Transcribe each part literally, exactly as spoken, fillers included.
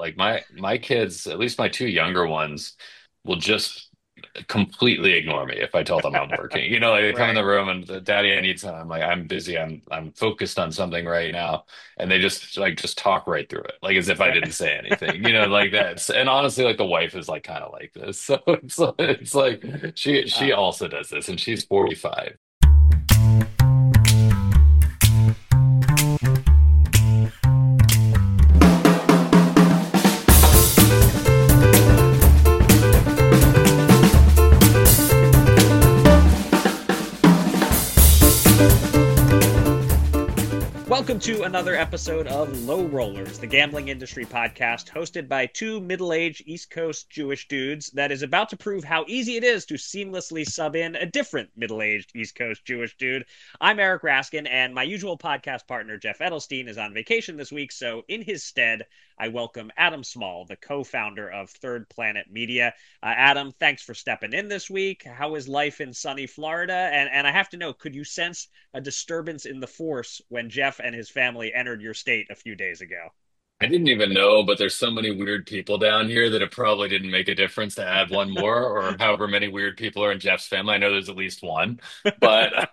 Like my my kids, at least my two younger ones, will just completely ignore me if I tell them I'm working. You know, like they come in Right. the room and Daddy, I need some. I'm like, I'm busy. I'm I'm focused on something right now. And they just like just talk right through it, like as if I Right. didn't say anything, you know, like that. And honestly, like the wife is like kind of like this. So it's it's like she she Uh, also does this and she's forty-five. Welcome to another episode of Low Rollers, the gambling industry podcast hosted by two middle-aged East Coast Jewish dudes that is about to prove how easy it is to seamlessly sub in a different middle-aged East Coast Jewish dude. I'm Eric Raskin, and my usual podcast partner Jeff Edelstein is on vacation this week, so in his stead, I welcome Adam Small, the co-founder of Third Planet Media. Uh, Adam, thanks for stepping in this week. How is life in sunny Florida? And and I have to know, could you sense a disturbance in the force when Jeff and his family entered your state a few days ago? I didn't even know, but there's so many weird people down here that it probably didn't make a difference to add one more, or however many weird people are in Jeff's family. I know there's at least one, but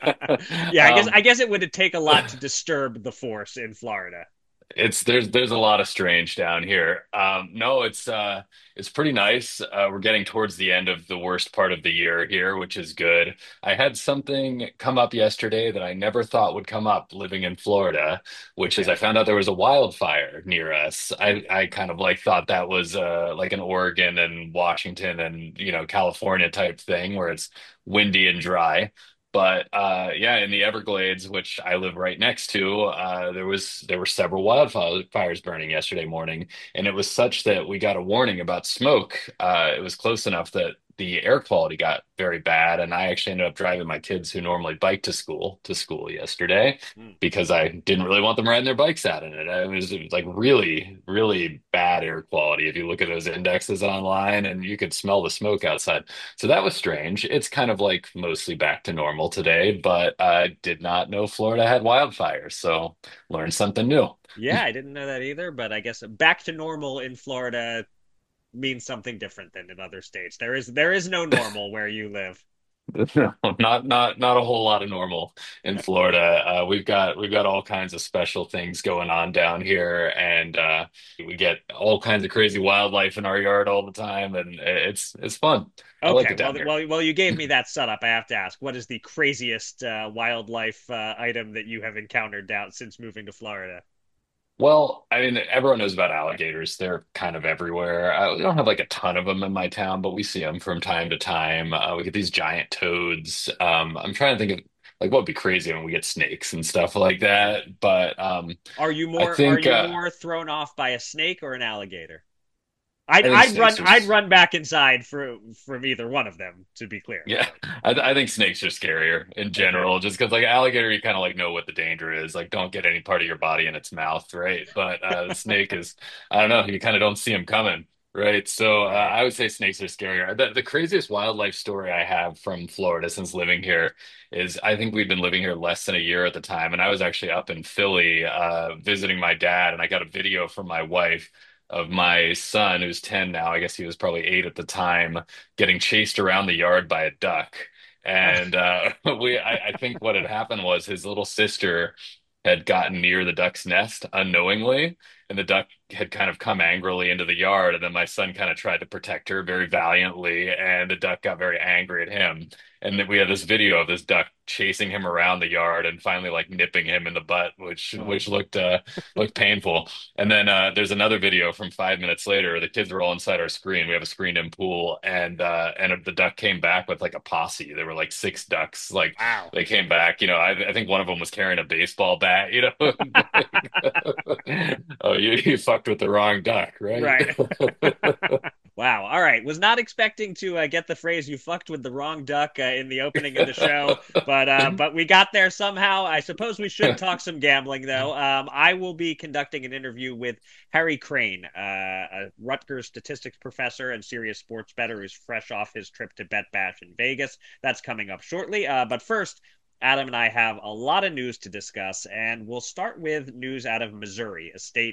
Yeah, I guess um, I guess it would take a lot to disturb the force in Florida. it's there's there's a lot of strange down here. Um, no, it's uh it's pretty nice. Uh, we're getting towards the end of the worst part of the year here, which is good. I had something come up yesterday that I never thought would come up living in Florida, which is I Okay. found out there was a wildfire near us. I I kind of like thought that was uh like an Oregon and Washington and you know California type thing where it's windy and dry. But uh, yeah, in the Everglades, which I live right next to, uh, there was there were several wildfires burning yesterday morning, and it was such that we got a warning about smoke. Uh, it was close enough that the air quality got very bad, and I actually ended up driving my kids who normally bike to school to school yesterday Hmm. because I didn't really want them riding their bikes out in it. It was, it was like really, really bad air quality. If you look at those indexes online, and you could smell the smoke outside. So that was strange. It's kind of like mostly back to normal today, but I did not know Florida had wildfires, so learned something new. Yeah, I didn't know that either, but I guess back to normal in Florida means something different than in other states. There is there is no normal where you live. No, not not not a whole lot of normal in Florida. Uh, we've got we've got all kinds of special things going on down here, and uh, we get all kinds of crazy wildlife in our yard all the time, and it's it's fun. I like Okay, it well, down here. well, well, you gave me that setup. I have to ask, what is the craziest uh, wildlife uh, item that you have encountered down since moving to Florida? Well, I mean, everyone knows about alligators. They're kind of everywhere. Uh, we don't have like a ton of them in my town, but we see them from time to time. Uh, we get these giant toads. Um, I'm trying to think of like what would be crazy when we get snakes and stuff like that. But um, Are you I more are think you uh, more thrown off by a snake or an alligator? I'd I think I'd run snakes are. I'd run back inside for from either one of them, to be clear. Yeah, I, I think snakes are scarier in Okay. general, just because like alligator, you kind of like know what the danger is. Like, don't get any part of your body in its mouth, right? But uh, the snake is, I don't know, you kind of don't see them coming, right? So uh, Right. I would say snakes are scarier. The, the craziest wildlife story I have from Florida since living here is I think we've been living here less than a year at the time, and I was actually up in Philly uh, visiting my dad, and I got a video from my wife of my son, who's ten now. I guess he was probably eight at the time getting chased around the yard by a duck. Oh, And uh, we, I, I think what had happened was his little sister had gotten near the duck's nest unknowingly, and the duck had kind of come angrily into the yard. And then my son kind of tried to protect her very valiantly, and the duck got very angry at him. And then we had this video of this duck chasing him around the yard and finally like nipping him in the butt, which oh which boy. looked uh, looked painful. And then uh, there's another video from five minutes later. The kids were all inside our screen. We have a screened-in pool, and uh, and the duck came back with like a posse. There were like six ducks. Like Wow. they came back. You know, I, I think one of them was carrying a baseball bat. You know, like, oh, you you fucked with the wrong duck, right? Right. Wow. All right. Was not expecting to uh, get the phrase "you fucked with the wrong duck" uh, in the opening of the show, but uh, but we got there somehow. I suppose we should talk some gambling, though. Um, I will be conducting an interview with Harry Crane, uh, a Rutgers statistics professor and serious sports bettor who's fresh off his trip to Bet Bash in Vegas. That's coming up shortly. Uh, but first, Adam and I have a lot of news to discuss, and we'll start with news out of Missouri, a state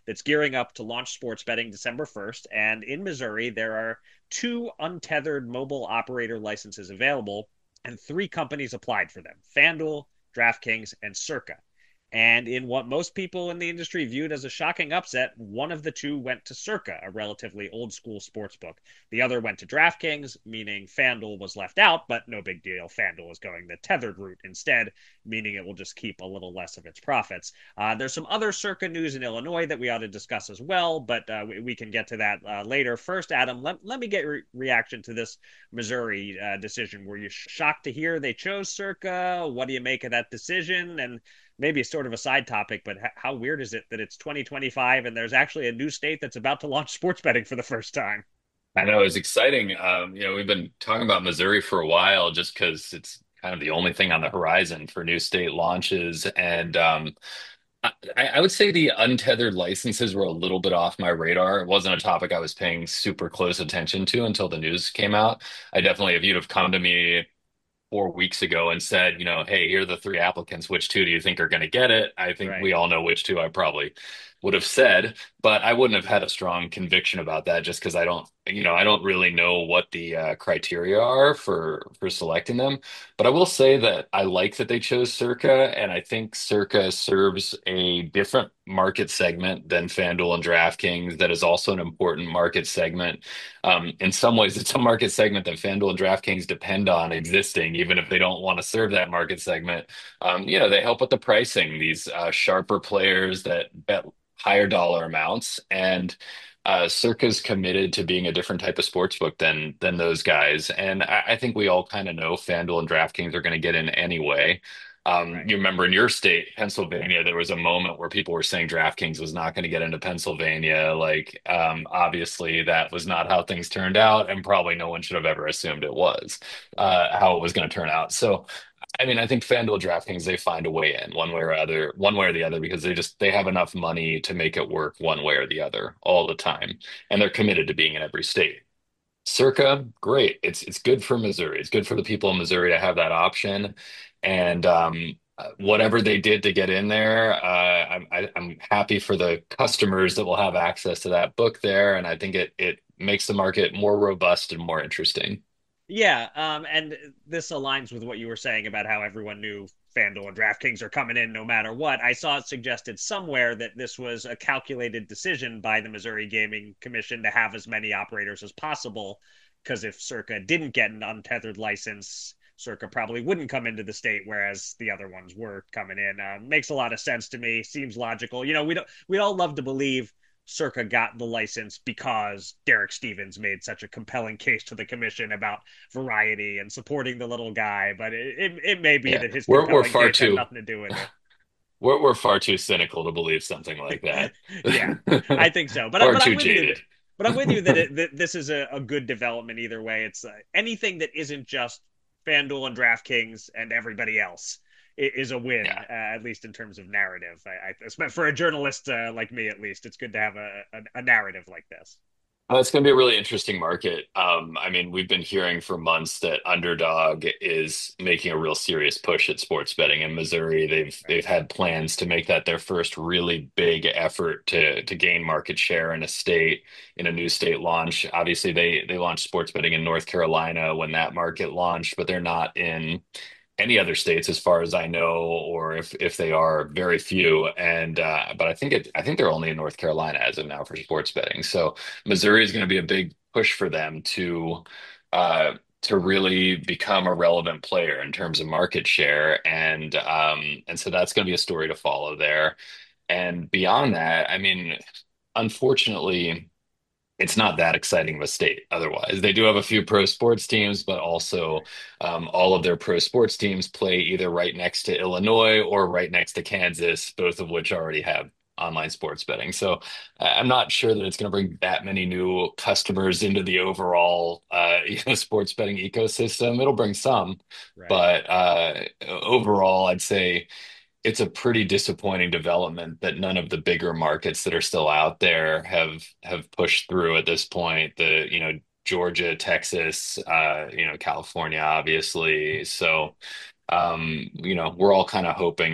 that's gearing up to launch sports betting December first. And in Missouri, there are two untethered mobile operator licenses available, and three companies applied for them: FanDuel, DraftKings, and Circa. And in what most people in the industry viewed as a shocking upset, one of the two went to Circa, a relatively old school sports book. The other went to DraftKings, meaning FanDuel was left out, but no big deal. FanDuel is going the tethered route instead, meaning it will just keep a little less of its profits. Uh, there's some other Circa news in Illinois that we ought to discuss as well, but uh, we, we, can get to that uh, later. First, Adam, let, let me get your re- reaction to this Missouri uh, decision. Were you shocked to hear they chose Circa? What do you make of that decision? And maybe sort of a side topic, but how weird is it that it's twenty twenty-five and there's actually a new state that's about to launch sports betting for the first time? I know it's exciting. Um, you know, we've been talking about Missouri for a while just because it's kind of the only thing on the horizon for new state launches. And um, I, I would say the untethered licenses were a little bit off my radar. It wasn't a topic I was paying super close attention to until the news came out. I definitely, if you'd have come to me four weeks ago and said, you know, hey, here are the three applicants. Which two do you think are going to get it? I think Right. we all know which two I probably would have said, but I wouldn't have had a strong conviction about that just because I don't, you know, I don't really know what the uh, criteria are for for selecting them. But I will say that I like that they chose Circa, and I think Circa serves a different market segment than FanDuel and DraftKings. That is also an important market segment. Um, in some ways, it's a market segment that FanDuel and DraftKings depend on existing, even if they don't want to serve that market segment. Um, you know, they help with the pricing, these uh, sharper players that bet higher dollar amounts. And uh, Circa's committed to being a different type of sports book than than those guys. And I, I think we all kind of know FanDuel and DraftKings are going to get in anyway. Um, Right. you remember in your state, Pennsylvania, there was a moment where people were saying DraftKings was not going to get into Pennsylvania. Like, um, obviously, that was not how things turned out, and probably no one should have ever assumed it was Right. uh, how it was going to turn out. So, I mean, I think FanDuel, DraftKings, they find a way in one way or other, one way or the other, because they just they have enough money to make it work one way or the other all the time, and they're committed to being in every state. Circa, great. It's it's good for Missouri. It's good for the people in Missouri to have that option. And um, uh, whatever they did to get in there, uh, I'm I, I'm happy for the customers that will have access to that book there. And I think it it makes the market more robust and more interesting. Yeah, um, and this aligns with what you were saying about how everyone knew FanDuel and DraftKings are coming in no matter what. I saw it suggested somewhere that this was a calculated decision by the Missouri Gaming Commission to have as many operators as possible, because if Circa didn't get an untethered license, Circa probably wouldn't come into the state, whereas the other ones were coming in. Uh, makes a lot of sense to me. Seems logical. You know, we don't we all love to believe Circa got the license because Derek Stevens made such a compelling case to the commission about variety and supporting the little guy, but it, it, it may be Yeah, that his we're we're compelling far case had too nothing to do with we're we're far too cynical to believe something like it. that, Yeah, I think so. But or but I'm too with you. jaded. But I'm with you that, it, that this is a, a good development either way. It's uh, anything that isn't just FanDuel and DraftKings and everybody else is a win, Yeah. uh, at least in terms of narrative. I, I, for a journalist uh, like me, at least, it's good to have a, a, a narrative like this. Uh, it's going to be a really interesting market. Um, I mean, we've been hearing for months that Underdog is making a real serious push at sports betting in Missouri. They've Right. they've had plans to make that their first really big effort to to gain market share in a state in a new state launch. Obviously, they they launched sports betting in North Carolina when that market launched, but they're not in any other states as far as I know, or if if they are, very few. And uh, but I think it I think they're only in North Carolina as of now for sports betting. So Missouri is going to be a big push for them to uh, to really become a relevant player in terms of market share, and um, and so that's going to be a story to follow there. And beyond that, I mean, unfortunately, it's not that exciting of a state otherwise. They do have a few pro sports teams, but also um, all of their pro sports teams play either right next to Illinois or right next to Kansas, both of which already have online sports betting. So I- I'm not sure that it's going to bring that many new customers into the overall uh, you know, sports betting ecosystem. It'll bring some, Right. but uh, overall, I'd say it's a pretty disappointing development that none of the bigger markets that are still out there have have pushed through at this point. The, you know, Georgia, Texas, uh, you know, California, obviously. So, um, you know, we're all kind of hoping that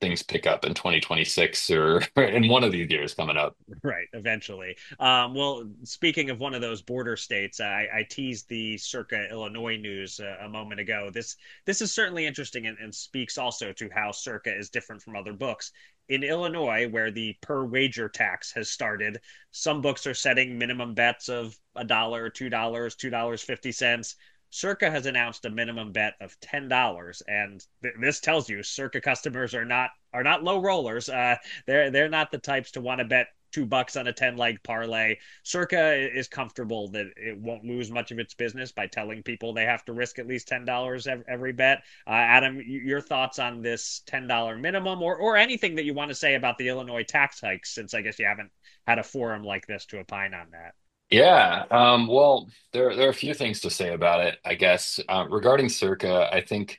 things pick up in twenty twenty-six or in one of these years coming up. Right, eventually. Um, well, speaking of one of those border states, I, I teased the circa Illinois news uh, a moment ago. This this is certainly interesting and, and speaks also to how circa is different from other books. In Illinois, where the per wager tax has started, some books are setting minimum bets of a dollar, two dollars, two dollars fifty cents. Circa has announced a minimum bet of ten dollars, and th this tells you Circa customers are not are not low rollers. Uh, they're they're not the types to want to bet two bucks on a ten leg parlay. Circa is comfortable that it won't lose much of its business by telling people they have to risk at least ten dollars every bet. Uh, Adam, your thoughts on this ten dollars minimum, or or anything that you want to say about the Illinois tax hikes, since I guess you haven't had a forum like this to opine on that. Yeah, um, well, there there are a few things to say about it, I guess. Uh, regarding Circa, I think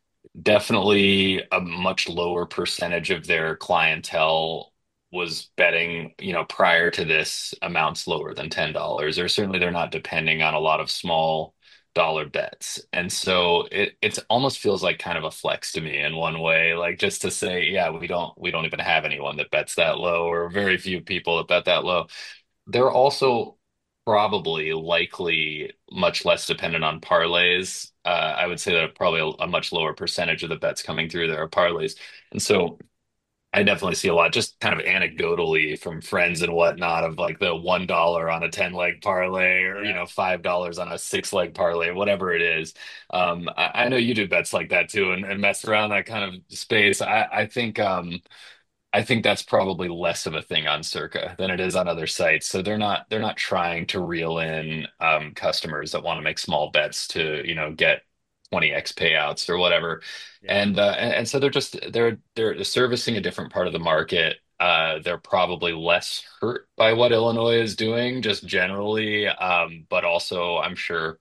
definitely a much lower percentage of their clientele was betting, you know, prior to this amounts lower than ten dollars, or certainly they're not depending on a lot of small dollar bets. And so it it's almost feels like kind of a flex to me in one way, like just to say, yeah, we don't we don't even have anyone that bets that low, or very few people that bet that low. They're also probably likely much less dependent on parlays. Uh, I would say that probably a, a much lower percentage of the bets coming through there are parlays. And so I definitely see a lot, just kind of anecdotally from friends and whatnot, of like the one dollar on a ten leg parlay, or, you Yeah. know, five dollars on a six leg parlay, whatever it is. Um, I, I know you do bets like that too, and, and mess around that kind of space. I, I think, um, I think that's probably less of a thing on Circa than it is on other sites. So they're not they're not trying to reel in um, customers that want to make small bets to, you know, get twenty x payouts or whatever. Yeah. And uh, and, and so they're just they're they're servicing a different part of the market. Uh, they're probably less hurt by what Illinois is doing, just generally. Um, but also, I'm sure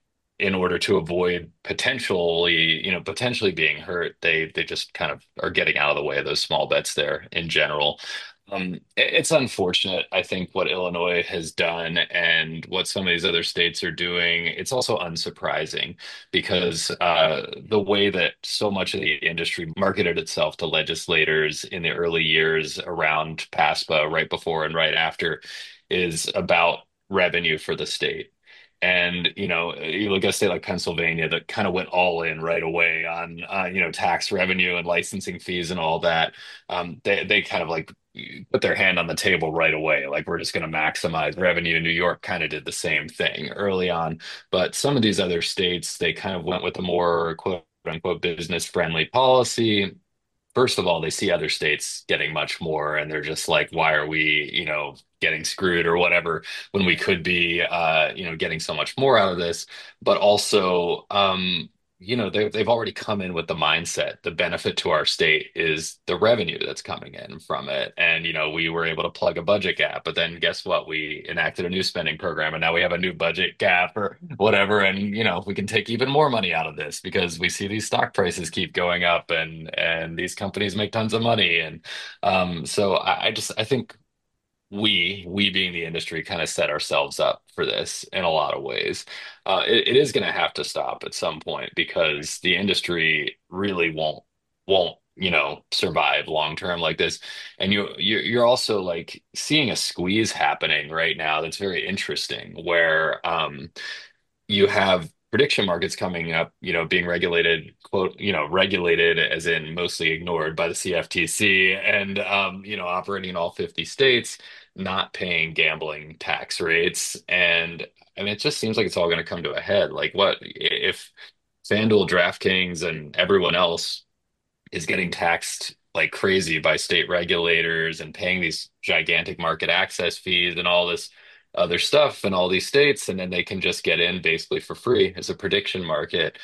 in order to avoid potentially, you know, potentially being hurt, they they just kind of are getting out of the way of those small bets there in general. Um, it- it's unfortunate, I think, what Illinois has done and what some of these other states are doing. It's also unsurprising because uh, the way that so much of the industry marketed itself to legislators in the early years around PASPA, right before and right after, is about revenue for the state. And, you know, you look at a state like Pennsylvania that kind of went all in right away on, uh, you know, tax revenue and licensing fees and all that. Um, they, they kind of like put their hand on the table right away. Like, we're just going to maximize revenue. New York kind of did the same thing early on. But some of these other states, they kind of went with a more quote unquote business friendly policy. First of all, they see other states getting much more, and they're just like, why are we, you know, getting screwed or whatever when we could be, uh, you know, getting so much more out of this? But also, um, you know, they, they've already come in with the mindset. The benefit to our state is the revenue that's coming in from it. And, you know, we were able to plug a budget gap, but then guess what? We enacted a new spending program and now we have a new budget gap or whatever. And, you know, we can take even more money out of this because we see these stock prices keep going up, and, and these companies make tons of money. And, um, so I, I just, I think we, we being the industry, kind of set ourselves up for this in a lot of ways. Uh, it, it is going to have to stop at some point Right. because the industry really won't won't you know survive long term like this. And you you're, you're also like seeing a squeeze happening right now that's very interesting, where um, you have prediction markets coming up, you know, being regulated, quote, you know, regulated as in mostly ignored by the C F T C, and, um, you know, operating in all fifty states, not paying gambling tax rates. And I mean, it just seems like it's all going to come to a head. Like, what if FanDuel, DraftKings, and everyone else is getting taxed like crazy by state regulators and paying these gigantic market access fees and all this other stuff in all these states, and then they can just get in basically for free as a prediction market.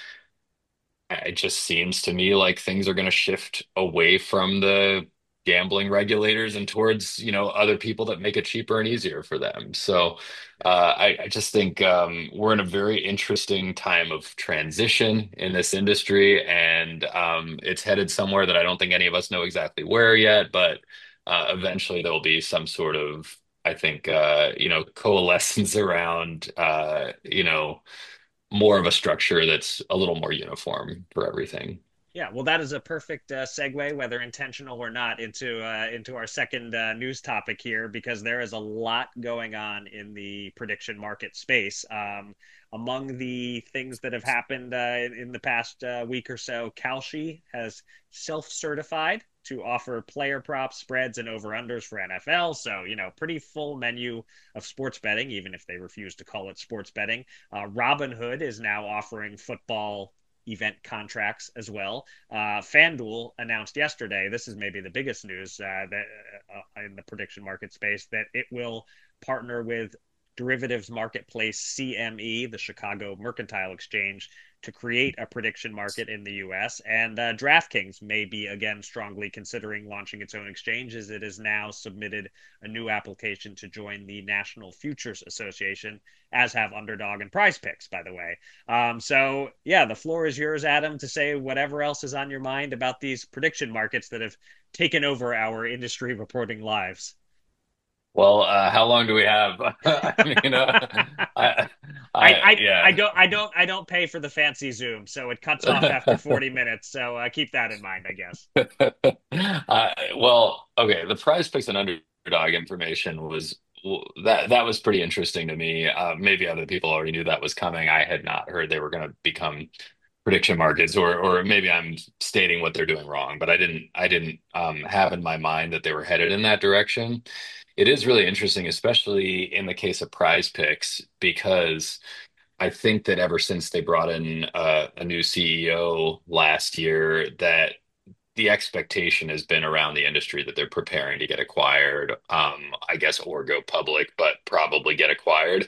It just seems to me like things are going to shift away from the gambling regulators and towards, you know, other people that make it cheaper and easier for them. So Yeah. uh, I, I just think um, we're in a very interesting time of transition in this industry, and um, it's headed somewhere that I don't think any of us know exactly where yet, but uh, eventually there'll be some sort of, I think, uh, you know, coalescence around, uh, you know, more of a structure that's a little more uniform for everything. Yeah, well, that is a perfect uh, segue, whether intentional or not, into uh, into our second uh, news topic here, because there is a lot going on in the prediction market space. Um, among the things that have happened uh, in, in the past uh, week or so, Kalshi has self-certified to offer player props, spreads, and over/unders for N F L. So, you know, pretty full menu of sports betting, even if they refuse to call it sports betting. Uh, Robinhood is now offering football event contracts as well. Uh, FanDuel announced yesterday, this is maybe the biggest news uh, that uh, in the prediction market space, that it will partner with derivatives marketplace C M E, the Chicago Mercantile Exchange, to create a prediction market in the U S. And uh, DraftKings may be again strongly considering launching its own exchange, as it has now submitted a new application to join the National Futures Association, as have Underdog and Prize Picks, by the way. Um, so, yeah, the floor is yours, Adam, to say whatever else is on your mind about these prediction markets that have taken over our industry reporting lives. Well, uh, how long do we have? I mean, uh, I, I, I, I I yeah. don't I don't I don't pay for the fancy Zoom, so it cuts off after forty minutes. So uh, keep that in mind, I guess. Uh, well, okay. The Prize Picks and Underdog information was that that was pretty interesting to me. Uh, maybe other people already knew that was coming. I had not heard they were going to become prediction markets, or or maybe I'm stating what they're doing wrong, but I didn't I didn't um, have in my mind that they were headed in that direction. It is really interesting, especially in the case of Prize Picks, because I think that ever since they brought in uh, a new C E O last year, that the expectation has been around the industry that they're preparing to get acquired, um, I guess, or go public, but probably get acquired.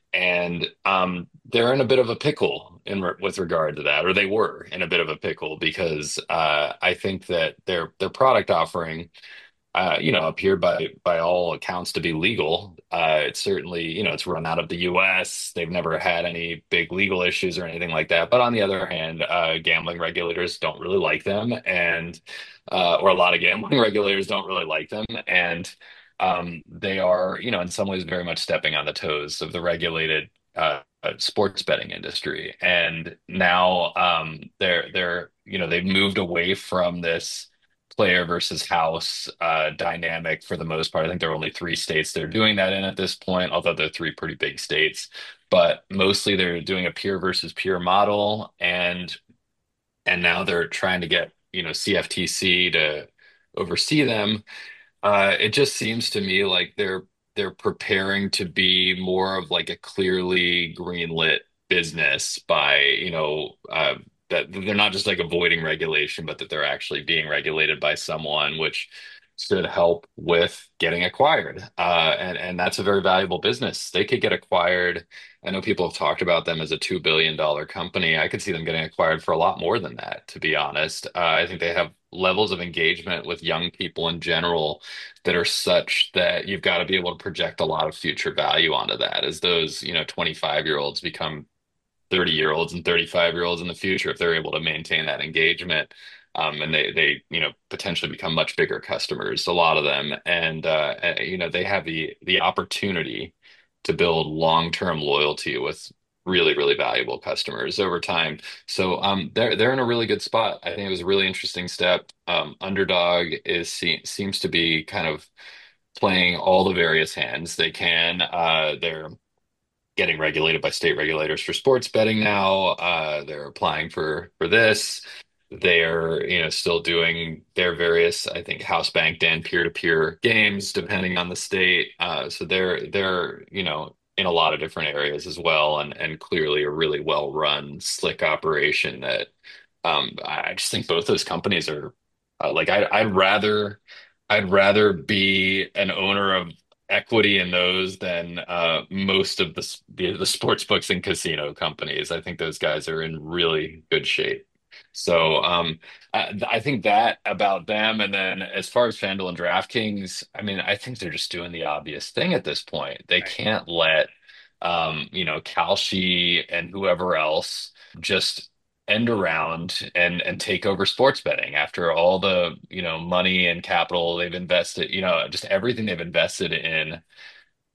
And um, they're in a bit of a pickle in re with regard to that, or they were in a bit of a pickle because uh, I think that their their product offering uh, you know, appeared by by all accounts to be legal. Uh, it's certainly, you know, it's run out of the U S. They've never had any big legal issues or anything like that. But on the other hand, uh, gambling regulators don't really like them, and uh, or a lot of gambling regulators don't really like them, and um, they are, you know, in some ways very much stepping on the toes of the regulated uh, uh, sports betting industry. And now um, they're they're, you know, they've moved away from this player versus house uh, dynamic for the most part. I think there are only three states they're doing that in at this point, although they're three pretty big states. But mostly they're doing a peer versus peer model, and and now they're trying to get, you know, C F T C to oversee them. Uh, it just seems to me like they're they're preparing to be more of like a clearly greenlit business by, you know, uh, that they're not just like avoiding regulation, but that they're actually being regulated by someone, which should help with getting acquired. Uh, and and that's a very valuable business. They could get acquired. I know people have talked about them as a two billion dollar company. I could see them getting acquired for a lot more than that, to be honest. Uh, I think they have levels of engagement with young people in general that are such that you've got to be able to project a lot of future value onto that as those, you know, twenty-five year olds become thirty year olds and thirty-five year olds in the future if they're able to maintain that engagement. Um, and they, they, you know, potentially become much bigger customers, a lot of them. And, uh, uh, you know, they have the, the opportunity to build long-term loyalty with really, really valuable customers over time. So, um, they're, they're in a really good spot. I think it was a really interesting step. Um, Underdog is, se seems to be kind of playing all the various hands they can. Uh, they're getting regulated by state regulators for sports betting now. Uh, they're applying for for this. They're, you know, still doing their various, I think, house banked and peer-to-peer games, depending on the state. Uh, so they're they're, you know, in a lot of different areas as well, and and clearly a really well-run, slick operation that um, I just think both those companies are uh, like I, I'd rather I'd rather be an owner of equity in those than uh, most of the, the the sports books and casino companies. I think those guys are in really good shape. So um, I, I think that about them. And then as far as FanDuel and DraftKings, I mean, I think they're just doing the obvious thing at this point. They Right. can't let um, you know, Kalshi and whoever else just end around and and take over sports betting after all the, you know, money and capital they've invested, you know, just everything they've invested in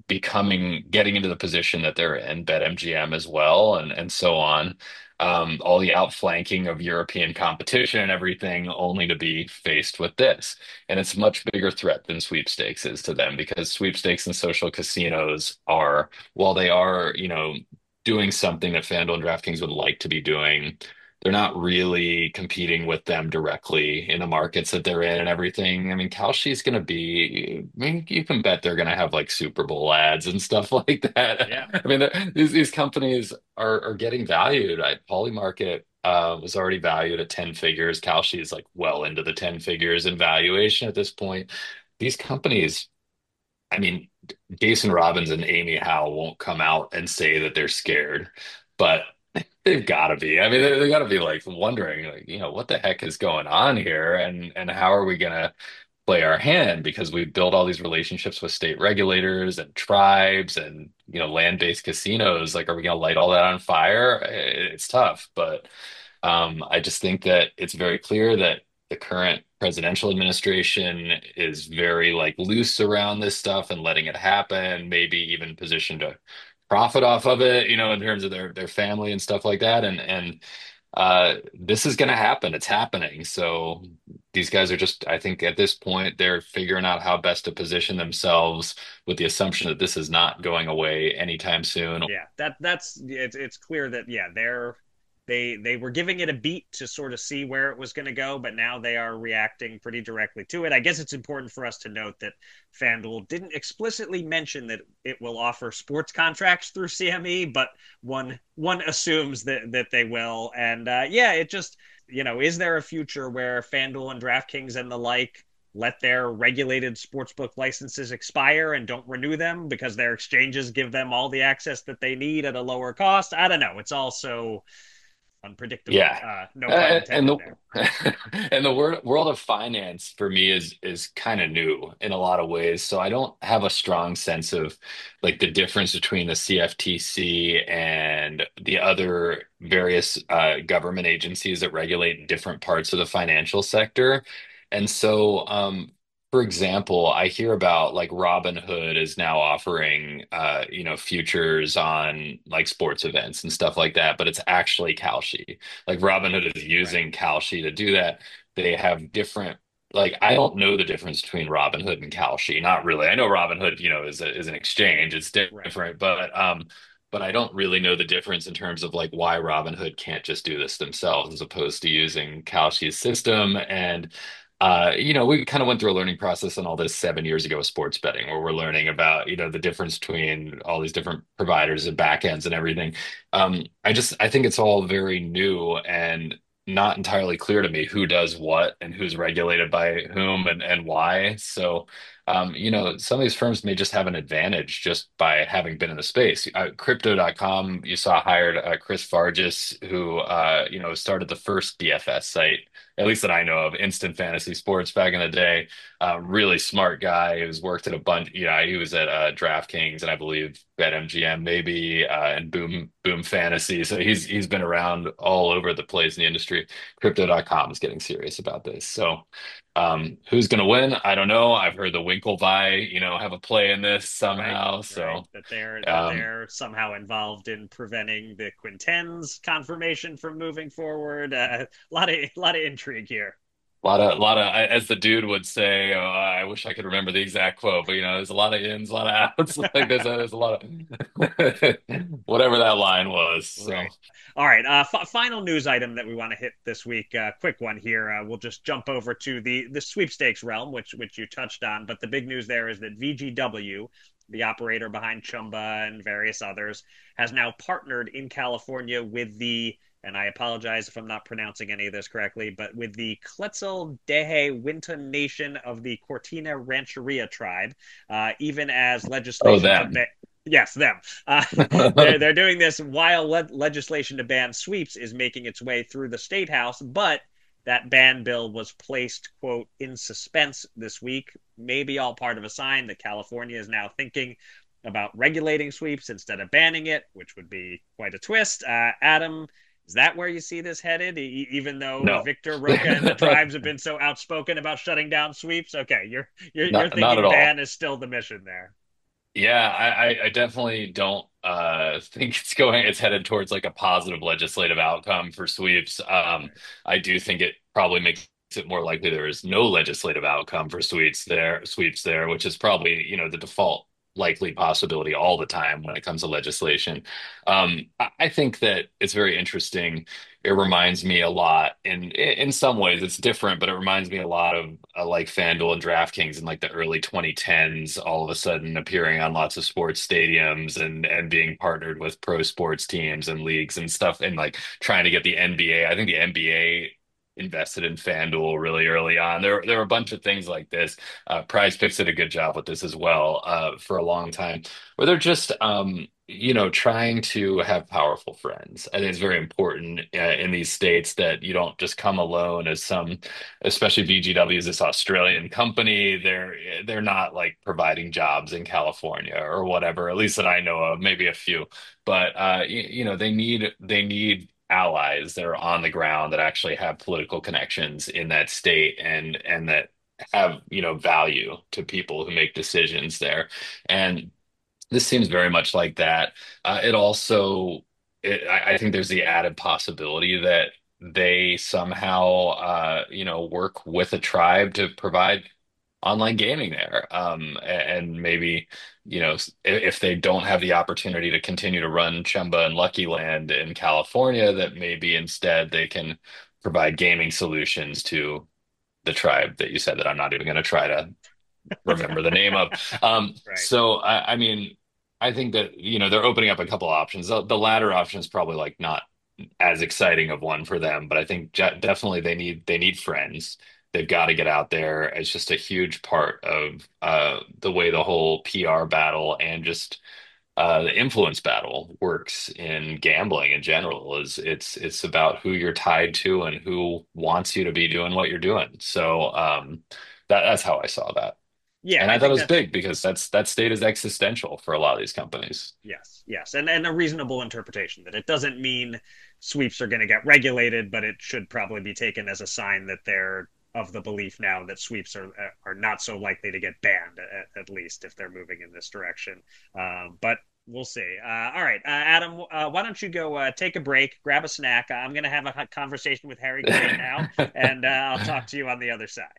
becoming getting into the position that they're in, BetMGM as well, and and so on. Um, all the outflanking of European competition and everything, only to be faced with this. And it's a much bigger threat than sweepstakes is to them because sweepstakes and social casinos are, while they are, you know, doing something that FanDuel and DraftKings would like to be doing, they're not really competing with them directly in the markets that they're in and everything. I mean, Kalshi's going to be, I mean, you can bet they're going to have like Super Bowl ads and stuff like that. Yeah. I mean, the- these these companies are are getting valued. I, Polymarket uh, was already valued at ten figures. Kalshi is like well into the ten figures in valuation at this point. These companies, I mean, Jason Robbins and Amy Howe won't come out and say that they're scared, but they've got to be. I mean, they, they got to be like wondering, like, you know, what the heck is going on here, and and how are we gonna play our hand? Because we built all these relationships with state regulators and tribes and you know land-based casinos. Like, are we gonna light all that on fire? It's tough, but um, I just think that it's very clear that the current presidential administration is very like loose around this stuff and letting it happen, maybe even positioned to profit off of it, you know, in terms of their their family and stuff like that. And and uh, this is going to happen. It's happening. So these guys are just, I think at this point, they're figuring out how best to position themselves with the assumption that this is not going away anytime soon. Yeah, that that's it's it's clear that yeah, they're they they were giving it a beat to sort of see where it was going to go, but now they are reacting pretty directly to it. I guess it's important for us to note that FanDuel didn't explicitly mention that it will offer sports contracts through C M E, but one one assumes that that they will. And uh, yeah, it just you know, is there a future where FanDuel and DraftKings and the like let their regulated sportsbook licenses expire and don't renew them because their exchanges give them all the access that they need at a lower cost? I don't know. It's also unpredictable. Yeah. Uh, no pun Uh, and intended the there. and the wor world of finance for me is is kind of new in a lot of ways. So I don't have a strong sense of like the difference between the C F T C and the other various uh, government agencies that regulate different parts of the financial sector. And so um for example, I hear about like Robinhood is now offering uh, you know, futures on like sports events and stuff like that, but it's actually Kalshi. Like Robinhood is Right. using Kalshi to do that. They have different, like I don't know the difference between Robinhood and Kalshi. Not really. I know Robinhood, you know, is a, is an exchange. It's Right. different, but um, but I don't really know the difference in terms of like why Robinhood can't just do this themselves as opposed to using Kalshi's system. And uh, you know, we kind of went through a learning process on all this seven years ago with sports betting, where we're learning about, you know, the difference between all these different providers and backends and everything. Um, I just I think it's all very new and not entirely clear to me who does what and who's regulated by whom and, and why. So, um, you know, some of these firms may just have an advantage just by having been in the space. Uh, crypto dot com, you saw hired uh, Chris Fargas, who, uh, you know, started the first D F S site, at least that I know of, Instant Fantasy Sports back in the day. Uh, really smart guy who's worked at a bunch. Yeah, he was at uh, DraftKings and I believe BetMGM maybe, uh, and Boom Boom Fantasy. So he's he's been around all over the place in the industry. Crypto dot com is getting serious about this. So um, who's going to win? I don't know. I've heard the Winklevi, you know, have a play in this Right. somehow. Right. So That they're that um, they're somehow involved in preventing the Quintens confirmation from moving forward. Uh, a lot of a lot of intrigue here. a lot of, a lot of, as the dude would say, uh, I wish I could remember the exact quote, but you know, there's a lot of ins, a lot of outs. Like there's a, there's a lot of whatever that line was. So, Right. All right. Uh, f- final news item that we want to hit this week. Uh, quick one here. Uh, we'll just jump over to the the sweepstakes realm, which which you touched on. But the big news there is that V G W, the operator behind Chumba and various others, has now partnered in California with the, and I apologize if I'm not pronouncing any of this correctly, but with the Quetzal Dehe Winton Nation of the Cortina Rancheria tribe, uh, even as oh, legislation to them. ban. Yes, them. Uh, they're they're doing this while le- legislation to ban sweeps is making its way through the state house, but that ban bill was placed, quote, in suspense this week. Maybe all part of a sign that California is now thinking about regulating sweeps instead of banning it, which would be quite a twist. Uh, Adam, is that where you see this headed? E- even though No, Victor Roca and the tribes have been so outspoken about shutting down sweeps, okay, you're you're you're not not at thinking all. ban is still the mission there. Yeah, I, I I definitely don't uh think it's going it's headed towards like a positive legislative outcome for sweeps. Um, Right. I do think it probably makes it more likely there is no legislative outcome for sweeps there, sweeps there, which is probably, you know, the default likely possibility all the time when it comes to legislation. Um, I, I think that it's very interesting. It reminds me a lot in in some ways it's different, but it reminds me a lot of uh, like FanDuel and DraftKings in like the early twenty tens, all of a sudden appearing on lots of sports stadiums and and being partnered with pro sports teams and leagues and stuff, and like trying to get the N B A. I think the N B A invested in FanDuel really early on. There there were a bunch of things like this. Uh, Prize Picks did a good job with this as well uh, for a long time, where they're just um, you know, trying to have powerful friends. I think it's very important uh, in these states that you don't just come alone as some, especially V G W is this Australian company. They're they're not like providing jobs in California or whatever, at least that I know of, maybe a few. But uh, you, you know, they need they need allies that are on the ground that actually have political connections in that state and and that have, you know, value to people who make decisions there. And this seems very much like that. Uh, it also, it, I, I think there's the added possibility that they somehow, uh, you know, work with a tribe to provide online gaming there. Um, a- and maybe, you know, s- if if they don't have the opportunity to continue to run Chumba and Lucky Land in California, that maybe instead they can provide gaming solutions to the tribe that you said that I'm not even going to try to remember the name of. Um, Right. so I, I mean, I think that, you know, they're opening up a couple options. The, the latter option is probably like not as exciting of one for them, but I think je- definitely they need they need friends. They've got to get out there. It's just a huge part of uh, the way the whole P R battle and just uh, the influence battle works in gambling in general. Is it's it's about who you're tied to and who wants you to be doing what you're doing. So um, that that's how I saw that. Yeah, And I I thought it think was that's big because that's that state is existential for a lot of these companies. yes, yes, and and a reasonable interpretation that it doesn't mean sweeps are going to get regulated, but it should probably be taken as a sign that they're of the belief now that sweeps are are not so likely to get banned, at, at least if they're moving in this direction. Um, but we'll see. Uh, all right, uh, Adam, uh, why don't you go uh, take a break, grab a snack? I'm going to have a conversation with Harry Crane now, and uh, I'll talk to you on the other side.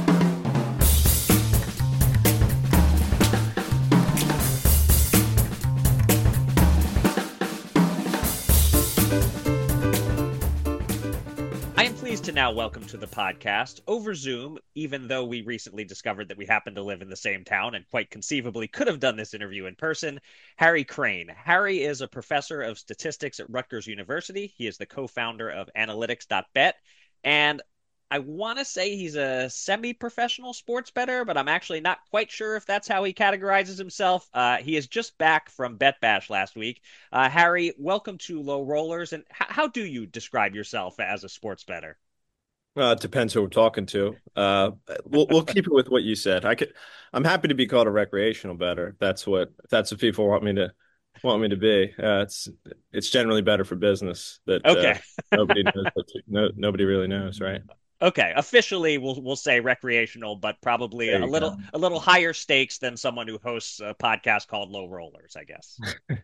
I am pleased to now welcome to the podcast over Zoom, even though we recently discovered that we happen to live in the same town and quite conceivably could have done this interview in person, Harry Crane. Harry is a professor of statistics at Rutgers University. He is the co founder of analytics dot bet. And I want to say he's a semi professional sports bettor, but I'm actually not quite sure if that's how he categorizes himself. Uh, he is just back from Bet Bash last week. Uh, Harry, welcome to Low Rollers. And h- how do you describe yourself as a sports bettor? Uh, it depends who we're talking to. Uh, we'll we'll keep it with what you said. I could, I'm happy to be called a recreational bettor. That's what if that's what people want me to want me to be. Uh, it's it's generally better for business that uh, Okay. nobody knows. What to, no, nobody really knows, right? Okay. Officially, we'll we'll say recreational, but probably There a you little go. a little higher stakes than someone who hosts a podcast called Low Rollers, I guess.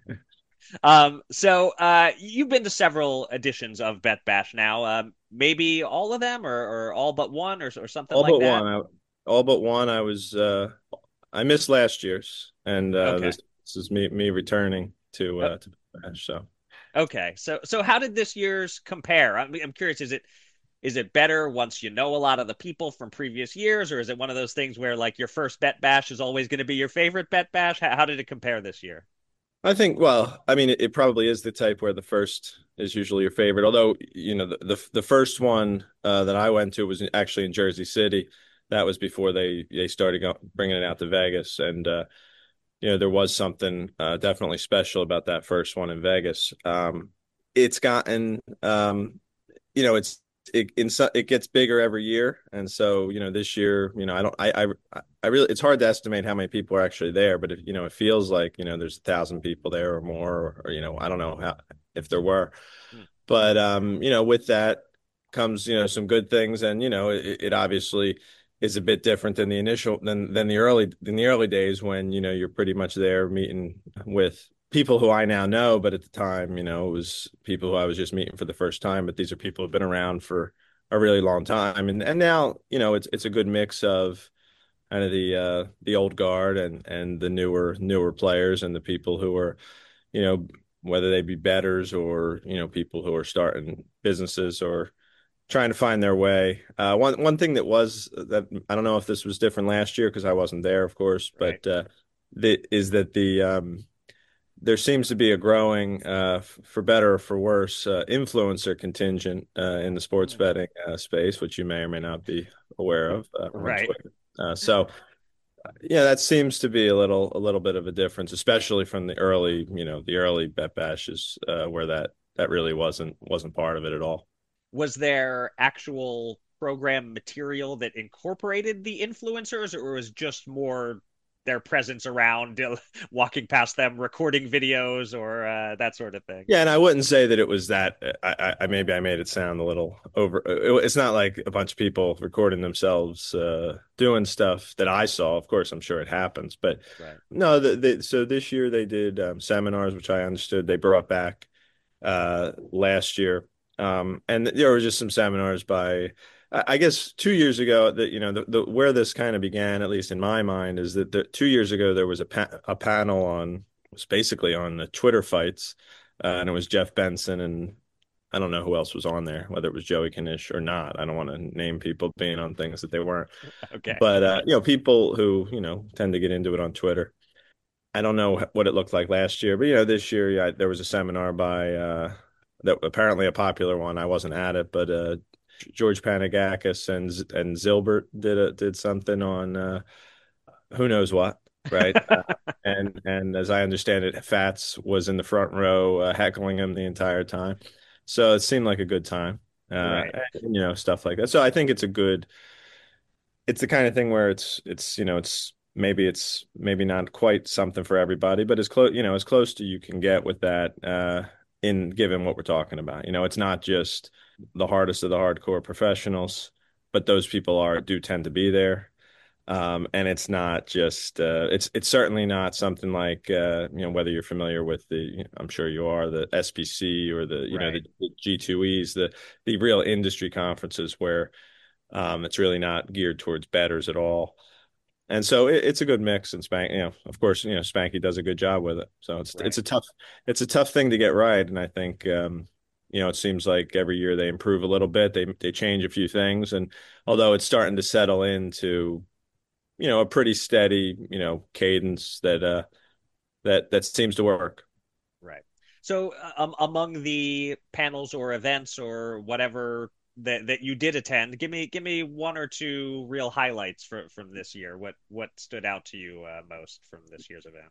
Um, so uh, you've been to several editions of Bet Bash now. Um, maybe all of them, or, or all but one, or or something All like but that. one. I, all but one. I was uh, I missed last year's, and uh, Okay. this this is me me returning to Uh, uh, to Bash. So. okay. So so how did this year's compare? I'm I'm curious. Is it is it better once you know a lot of the people from previous years, or is it one of those things where like your first Bet Bash is always going to be your favorite Bet Bash? How, how did it compare this year? I think, well, I mean, it, it probably is the type where the first is usually your favorite. Although, you know, the the, the first one uh, that I went to was actually in Jersey City. That was before they they started go, bringing it out to Vegas, and uh, you know, there was something uh, definitely special about that first one in Vegas. Um, it's gotten, um, you know, it's it in so, it gets bigger every year, and so you know, this year, you know, I don't, I, I, I really, it's hard to estimate how many people are actually there, but if you know, it feels like you know, there's a thousand people there or more, or, or you know, I don't know how if there were, Hmm. but um, you know, with that comes you know some good things, and you know, it, it obviously is a bit different than the initial than than the early in the early days when, you know, you're pretty much there meeting with people who I now know, but at the time, you know, it was people who I was just meeting for the first time. But these are people who've been around for a really long time, and and now, you know, it's it's a good mix of kind of the uh, the old guard and and the newer newer players and the people who are, you know, whether they be betters or, you know, people who are starting businesses or trying to find their way. Uh, one one thing that was that I don't know if this was different last year because I wasn't there, of course, Right. but uh, the, is that the um, there seems to be a growing, uh, for better or for worse, uh, influencer contingent uh, in the sports Mm. betting uh, space, which you may or may not be aware of uh, on Right. Twitter. Uh, so yeah, that seems to be a little a little bit of a difference, especially from the early, you know, the early bet bashes uh, where that that really wasn't wasn't part of it at all. Was there actual program material that incorporated the influencers, or was just more their presence around, walking past them, recording videos, or uh, that sort of thing? Yeah, and I wouldn't say that it was that. I, I maybe I made it sound a little over. It's not like a bunch of people recording themselves uh, doing stuff that I saw. Of course, I'm sure it happens, but Right. no. The, the, so this year they did um, seminars, which I understood they brought back uh, last year, um, and there were just some seminars by. I I guess two years ago, that you know, the, the where this kind of began, at least in my mind, is that the, two years ago there was a pa a panel on, it was basically on the Twitter fights, uh, and it was Jeff Benson and I don't know who else was on there, whether it was Joey Kanish or not. I don't want to name people being on things that they weren't, Okay. but uh, you know, people who, you know, tend to get into it on Twitter. I don't know what it looked like last year, but you know, this year, yeah, there was a seminar by uh, that apparently a popular one. I wasn't at it, but uh, George Panagakis and and Zilbert did a, did something on uh, who knows what, right? Uh, and and as I understand it, Fats was in the front row uh, heckling him the entire time. So it seemed like a good time, uh, Right. and, you know, stuff like that. So I think it's a good. It's the kind of thing where it's it's you know it's maybe it's maybe not quite something for everybody, but as close you know as close to you can get with that uh, in given what we're talking about. You know, it's not just the hardest of the hardcore professionals, but those people are do tend to be there. Um, and it's not just uh, it's it's certainly not something like uh, you know, whether you're familiar with the, I'm sure you are, the S B C or the, you know, Right. the, the G two Es, the the real industry conferences where um, it's really not geared towards bettors at all. And so it, it's a good mix, and Spank, you know, of course, you know, Spanky does a good job with it. So it's it's Right. a tough it's a tough thing to get right, and I think um, you know, it seems like every year they improve a little bit, they they change a few things, and although it's starting to settle into, you know, a pretty steady, you know, cadence that uh that that seems to work. Right. So, uh, um, among the panels or events or whatever that that you did attend, give me give me one or two real highlights from from this year. What what stood out to you uh, most from this year's event?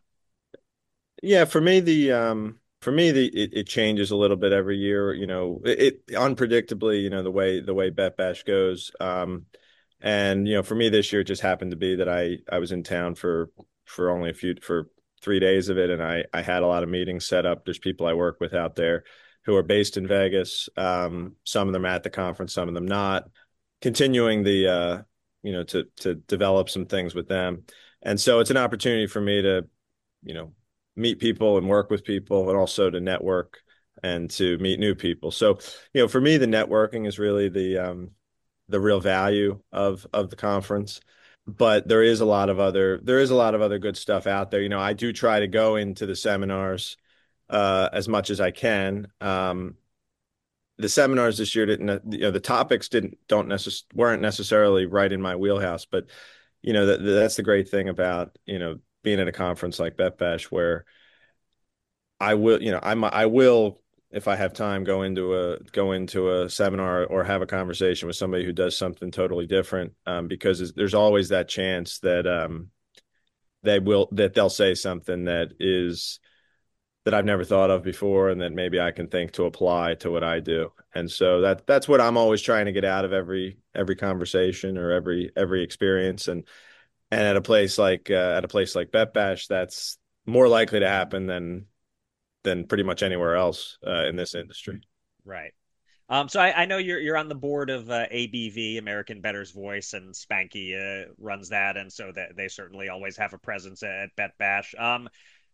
Yeah, for me the um for me the it, it changes a little bit every year, you know, it, it unpredictably, you know, the way the way Bet Bash goes. Um and you know, for me this year it just happened to be that I I was in town for for only a few for three days of it, and I I had a lot of meetings set up. There's people I work with out there who are based in Vegas. Um some of them at the conference, some of them not. Continuing the uh you know, to to develop some things with them. And so it's an opportunity for me to, you know, meet people and work with people, and also to network and to meet new people. So, you know, for me, the networking is really the um, the real value of of the conference. But there is a lot of other there is a lot of other good stuff out there. You know, I do try to go into the seminars uh, as much as I can. Um, the seminars this year didn't, you know, the topics didn't don't necess weren't necessarily right in my wheelhouse, but you know, that that's the great thing about, you know, being at a conference like Bet Bash where I will, you know, I'm I will, if I have time, go into a go into a seminar or have a conversation with somebody who does something totally different, um, because there's always that chance that um, they will that they'll say something that is that I've never thought of before, and that maybe I can think to apply to what I do. And so that that's what I'm always trying to get out of every every conversation or every every experience. And and at a place like uh, at a place like Bet Bash, that's more likely to happen than than pretty much anywhere else uh, in this industry. Right. Um, so I, I know you're you're on the board of uh, A B V, American Bettor's Voice, and Spanky uh, runs that, and so that they certainly always have a presence at Bet Bash. Um,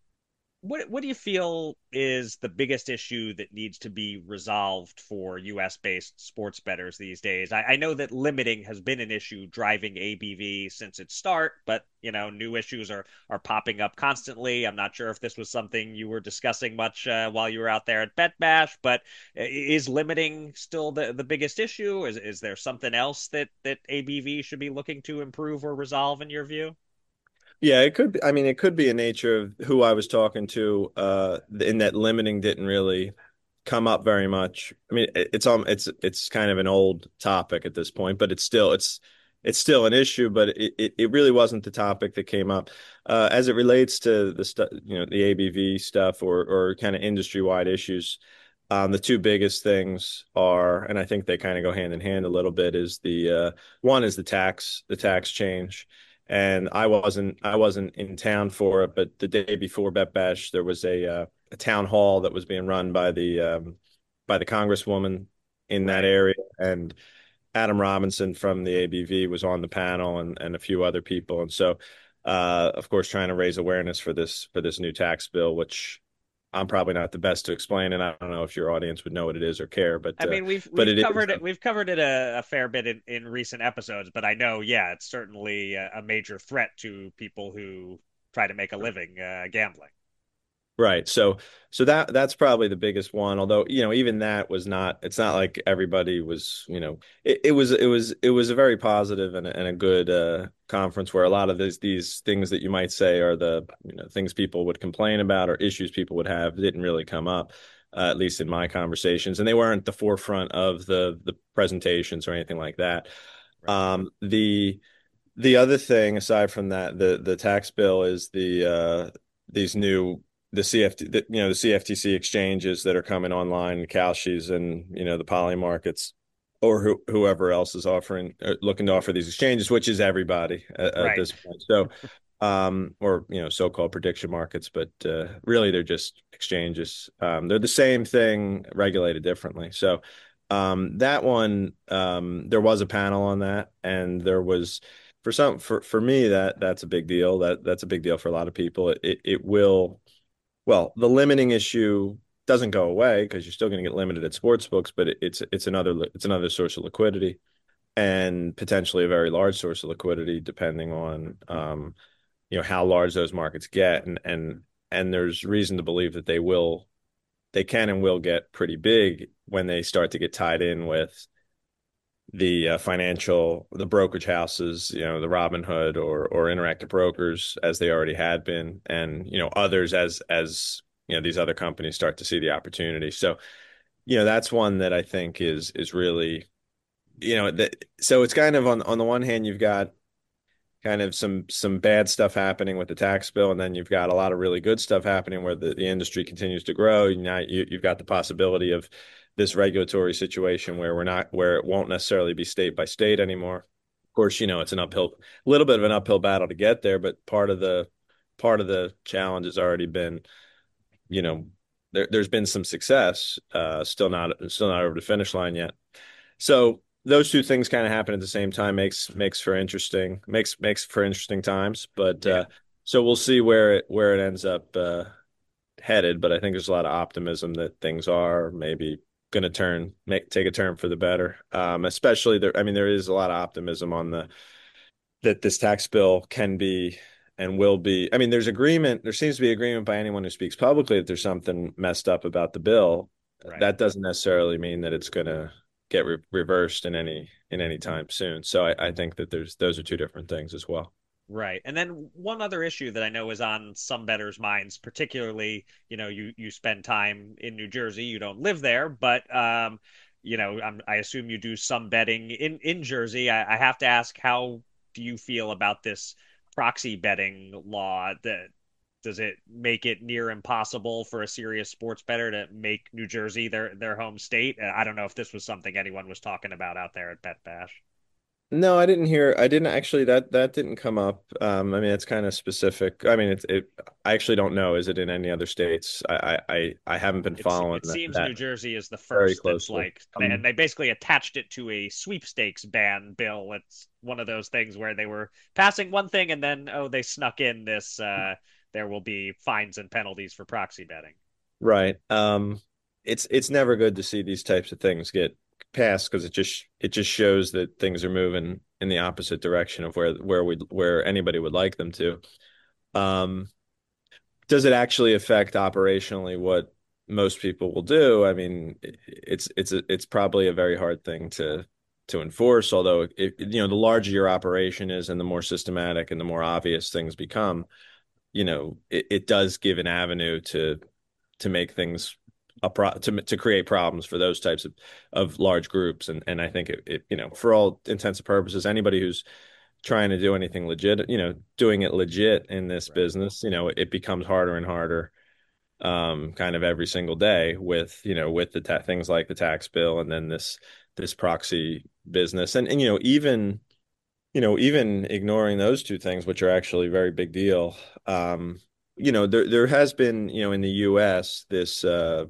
what what do you feel is the biggest issue that needs to be resolved for U S based sports bettors these days? I, I know that limiting has been an issue driving A B V since its start, but you know new issues are are popping up constantly. I'm not sure if this was something you were discussing much uh, while you were out there at Bet Bash, but is limiting still the the biggest issue? Is is there something else that that A B V should be looking to improve or resolve in your view? Yeah, it could be. I mean, it could be a nature of who I was talking to, uh, in that limiting didn't really come up very much. I mean, it- it's um, it's it's kind of an old topic at this point, but it's still it's it's still an issue, but it it, it really wasn't the topic that came up. Uh, as it relates to the stuff, you know, the A B V stuff or or kind of industry-wide issues. Um, the two biggest things are, and I think they kind of go hand in hand a little bit, is the uh, one is the tax, the tax change. And I wasn't I wasn't in town for it, but the day before Bet Bash, there was a uh, a town hall that was being run by the um, by the congresswoman in that Right. area, and Adam Robinson from the A B V was on the panel, and and a few other people, and so uh, of course trying to raise awareness for this for this new tax bill, which I'm probably not the best to explain, and I don't know if your audience would know what it is or care, but I uh, mean, we've but we've it is. covered it we've covered it a, a fair bit in, in recent episodes, but I know, yeah, it's certainly a, a major threat to people who try to make a living uh, gambling. Right. So so that that's probably the biggest one. Although, you know, even that was not, it's not like everybody was, you know, it, it was it was it was a very positive and a, and a good uh conference where a lot of these these things that you might say are the, you know, things people would complain about or issues people would have didn't really come up, uh, at least in my conversations. And they weren't the forefront of the the presentations or anything like that. Right. Um the the other thing aside from that, the the tax bill is the uh these new the C F T, the, you know, the C F T C exchanges that are coming online, Kalshis and, you know, the poly markets or who, whoever else is offering uh, looking to offer these exchanges, which is everybody at, at Right. this point. So um or you know so-called prediction markets, but uh really they're just exchanges. Um they're the same thing regulated differently. So um that one, um there was a panel on that, and there was for some for for me that that's a big deal. That that's a big deal for a lot of people. It it, it will, well, the limiting issue doesn't go away because you're still going to get limited at sports books, but it, it's it's another it's another source of liquidity, and potentially a very large source of liquidity depending on um you know how large those markets get, and and and there's reason to believe that they will they can and will get pretty big when they start to get tied in with the uh, financial, the brokerage houses, you know, the Robinhood or or Interactive Brokers, as they already had been, and you know others as as you know these other companies start to see the opportunity. So you know that's one that I think is is really, you know, that, so it's kind of on on the one hand you've got kind of some some bad stuff happening with the tax bill, and then you've got a lot of really good stuff happening where the, the industry continues to grow. Now you, you've got the possibility of this regulatory situation where we're not where it won't necessarily be state by state anymore. Of course, you know it's an uphill, a little bit of an uphill battle to get there, but part of the part of the challenge has already been, you know, there, there's been some success, uh, still not still not over the finish line yet. So those two things kind of happen at the same time makes makes for interesting makes makes for interesting times. But Yeah. uh, so we'll see where it where it ends up uh, headed. But I think there's a lot of optimism that things are maybe going to turn make take a turn for the better. Um, especially there, I mean, there is a lot of optimism on the that this tax bill can be and will be. I mean, there's agreement. There seems to be agreement by anyone who speaks publicly that there's something messed up about the bill. Right. That doesn't necessarily mean that it's going to get re reversed in any in any time soon. So I, I think that there's those are two different things as well. Right. And then one other issue that I know is on some bettors' minds, particularly, you know, you you spend time in New Jersey, you don't live there, but um, you know, I'm, I assume you do some betting in in Jersey. I, I have to ask, how do you feel about this proxy betting law? That does it make it near impossible for a serious sports bettor to make New Jersey their their home state? Uh, I don't know if this was something anyone was talking about out there at Bet Bash. No, I didn't hear. I didn't actually. That that didn't come up. Um, I mean, it's kind of specific. I mean, it's it. I actually don't know. Is it in any other states? I I I I haven't been It's following it that, seems that New Jersey is the very first that's closely. like, and Um, they basically attached it to a sweepstakes ban bill. It's one of those things where they were passing one thing and then oh they snuck in this uh there will be fines and penalties for proxy betting. right. Um, it's it's never good to see these types of things get passed because it just it just shows that things are moving in the opposite direction of where where we where anybody would like them to. Um, does it actually affect operationally what most people will do? I mean, it's it's a, it's probably a very hard thing to to enforce. Although, it, you know, the larger your operation is, and the more systematic and the more obvious things become, you know, it, it does give an avenue to to make things a pro to to create problems for those types of of large groups. And and I think it, it you know, for all intents and purposes, anybody who's trying to do anything legit, you know, doing it legit in this Right. business, you know, it becomes harder and harder um kind of every single day with, you know, with the ta things like the tax bill and then this this proxy business. And and you know, even you know, even ignoring those two things, which are actually a very big deal, um, you know, there there has been, you know, in the U S this uh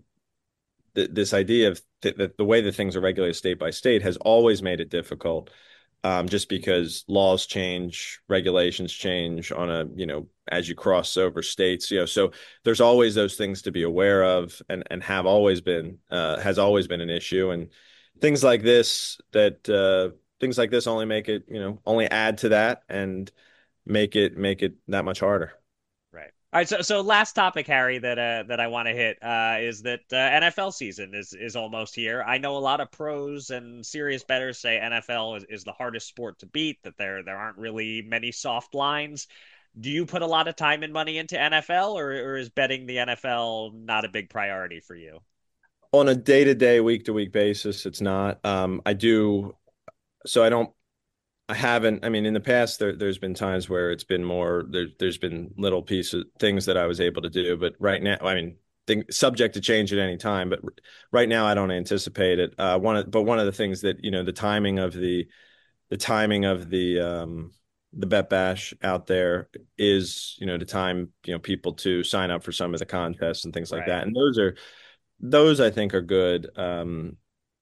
th this idea of th that the way that things are regulated state by state has always made it difficult, um, just because laws change, regulations change on a, you know, as you cross over states, you know, so there's always those things to be aware of and and have always been uh, has always been an issue. And things like this that uh, things like this only make it, you know, only add to that and make it make it that much harder. Right. All right. So, so last topic, Harry, that uh, that I want to hit uh, is that uh, N F L season is is almost here. I know a lot of pros and serious bettors say N F L is, is the hardest sport to beat. That there there aren't really many soft lines. Do you put a lot of time and money into N F L, or or is betting the N F L not a big priority for you? On a day-to-day, week-to-week basis, it's not. Um, I do, so I don't I haven't. I mean, in the past, there there's been times where it's been more. There there's been little pieces, things that I was able to do, but right now, I mean, think, subject to change at any time. But right now, I don't anticipate it. Uh, one of, but one of the things that, you know, the timing of the the timing of the um the Bet Bash out there is, you know, to time, you know, people to sign up for some of the contests and things like Right. that. And those are those I think are good. Um,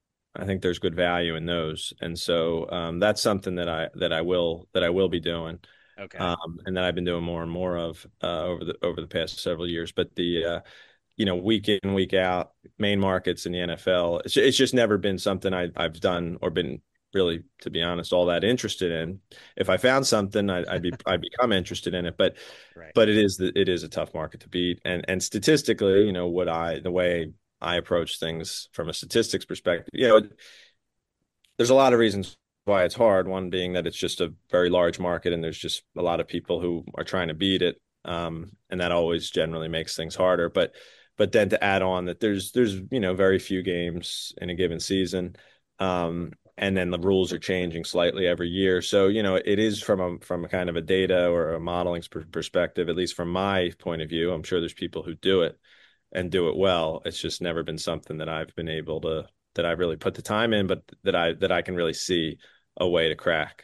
I think there's good value in those, and so um, that's something that I that I will that I will be doing, Okay. um, and that I've been doing more and more of uh, over the over the past several years. But the uh, you know, week in week out main markets in the N F L, it's it's just never been something I I've done or been really, to be honest, all that interested in. If I found something, I, I'd be I'd become interested in it, but Right. but it is the, it is a tough market to beat, and and statistically, you know, what I the way I approach things from a statistics perspective, you know, there's a lot of reasons why it's hard. One being that it's just a very large market and there's just a lot of people who are trying to beat it. Um, and that always generally makes things harder. But but then to add on that there's there's you know very few games in a given season. Um, and then the rules are changing slightly every year. So, you know, it is from a from a kind of a data or a modeling perspective, at least from my point of view. I'm sure there's people who do it and do it well. It's just never been something that I've been able to that I really put the time in, but that I that I can really see a way to crack.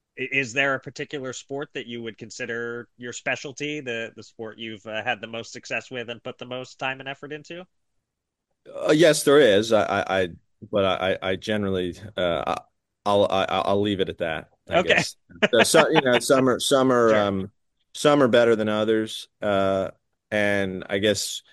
Is there a particular sport that you would consider your specialty, the the sport you've uh, had the most success with and put the most time and effort into? Uh, yes, there is. I, I, I but I, I generally, uh, I'll, I, I'll leave it at that. I Okay. guess. So, so you know, some are, some are, Sure. um, some are better than others. Uh, and I guess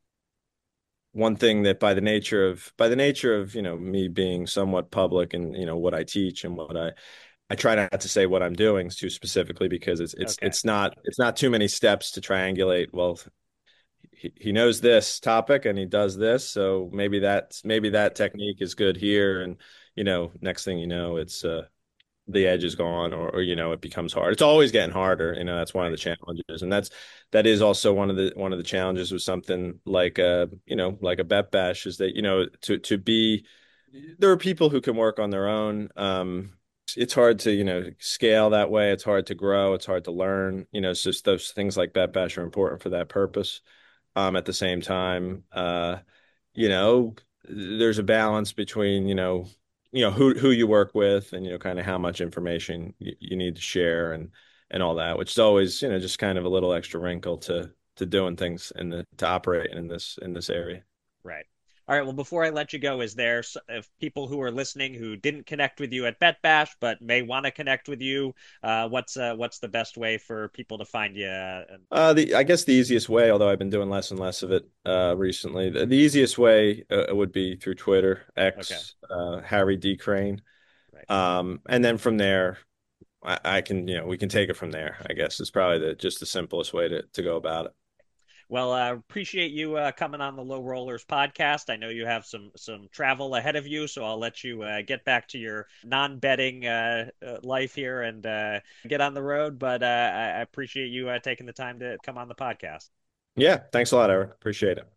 one thing that by the nature of, by the nature of, you know, me being somewhat public and, you know, what I teach and what I, I try not to say what I'm doing too specifically because it's, it's, Okay. it's not, it's not too many steps to triangulate. Well, he, he knows this topic and he does this, so maybe that's maybe Right. that technique is good here. And you know, next thing you know, it's uh the edge is gone, or, or you know, it becomes hard. It's always getting harder. You know, that's one of the Right. challenges, and that's that is also one of the one of the challenges with something like a you know like a bet bash is that you know to to be there are people who can work on their own. Um, it's hard to you know scale that way. It's hard to grow. It's hard to learn. You know, it's just those things like bet bash are important for that purpose. Um, at the same time, uh, you know, there's a balance between, you know, you know, who who you work with, and you know, kind of how much information you, you need to share, and and all that, which is always, you know, just kind of a little extra wrinkle to to doing things in the to operate in this in this area. Right. All right. Well, before I let you go, is there s- if people who are listening who didn't connect with you at Bet Bash but may want to connect with you, uh, what's uh, what's the best way for people to find you? Uh, and- Uh, the I guess the easiest way, although I've been doing less and less of it uh, recently, the, the easiest way uh, would be through Twitter, okay. X, uh, Harry D. Crane. Right. Um, and then from there, I, I can, you know, we can take it from there, I guess is probably the just the simplest way to, to go about it. Well, uh, appreciate you uh, coming on the Low Rollers podcast. I know you have some some travel ahead of you, so I'll let you uh, get back to your non-betting uh, uh, life here and uh, get on the road. But uh, I I appreciate you uh, taking the time to come on the podcast. Yeah. Thanks a lot, Eric. Appreciate it.